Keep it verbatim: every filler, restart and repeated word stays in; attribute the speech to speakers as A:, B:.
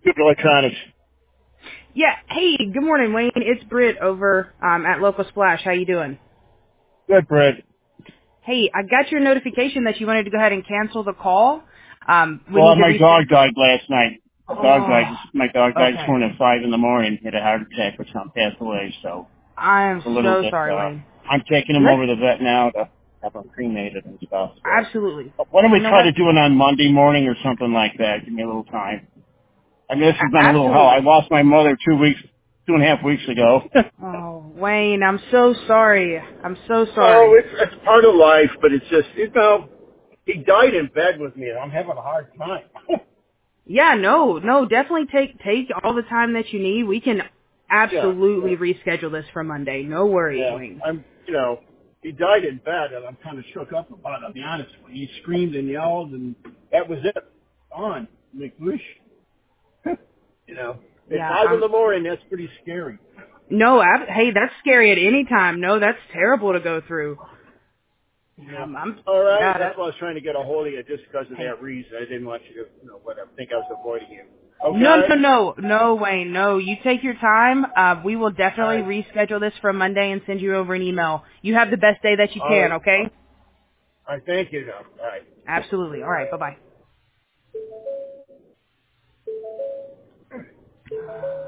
A: Electronics.
B: Yeah. Hey, good morning, Wayne. It's Britt over um, at Local Splash. How you doing?
A: Good, Brett.
B: Hey, I got your notification that you wanted to go ahead and cancel the call. Um, we
A: Well,
B: need to
A: my dog
B: reschedule.
A: died last night. My dog died.
B: Oh,
A: My dog died this
B: okay.
A: morning at five in the morning. He had a heart attack or something, passed away. So
B: I am
A: it's a little
B: so
A: bit.
B: sorry,
A: Uh,
B: Wayne.
A: I'm taking him
B: Let's
A: over to the vet now to have him cremated and stuff. So
B: absolutely.
A: but why don't we
B: You know
A: try
B: what?
A: to do it on Monday morning or something like that? Give me a little time. I mean, this has
B: A-
A: been a little hell. I
B: absolutely.
A: lost my mother two weeks, two and a half weeks ago.
B: Oh, Wayne, I'm so sorry. I'm so
A: Oh,
B: sorry.
A: it's, it's part of life, but it's just, you know, he died in bed with me, and I'm having a hard time.
B: Yeah, no, no, definitely take take all the time that you need. We can
A: yeah,
B: absolutely reschedule this for Monday. No worries,
A: yeah.
B: Wayne.
A: I'm, you know, he died in bed, and I'm kind of shook up about it, I'll be honest with you. He screamed and yelled, and that was it. On. Like, whoosh. You know, at
B: Yeah,
A: five in
B: I'm
A: the morning, that's pretty scary.
B: no, ab- hey, that's scary at any time. No, that's terrible to go through.
A: Yeah.
B: Um, I'm,
A: All right,
B: yeah,
A: that's
B: that,
A: why I was trying to get a hold of you, just because of
B: hey,
A: that reason. I didn't want you to, you know, whatever, think I was avoiding you.
B: no, no,
A: Okay?
B: no, no, Wayne, no. You take your time. Uh, we will
A: All
B: definitely
A: right.
B: reschedule this for Monday and send you over an email. You have the best day that you
A: All
B: can,
A: right.
B: okay?
A: All right, thank you, now. All right.
B: Absolutely. All right. Bye bye.